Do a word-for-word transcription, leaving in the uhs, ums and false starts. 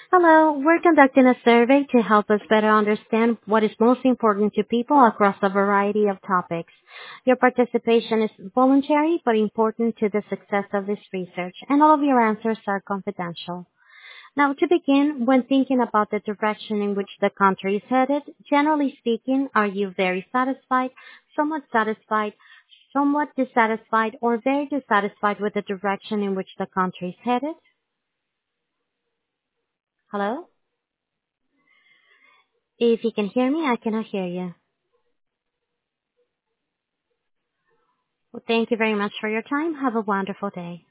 Hello, we're conducting a survey to help us better understand what is most important to people across a variety of topics. Your participation is voluntary but important to the success of this research, and all of your answers are confidential. Now, to begin, when thinking about the direction in which the country is headed, generally speaking, are you very satisfied, somewhat satisfied, somewhat dissatisfied, or very dissatisfied with the direction in which the country is headed? Hello? If you can hear me, I cannot hear you. Well, thank you very much for your time. Have a wonderful day.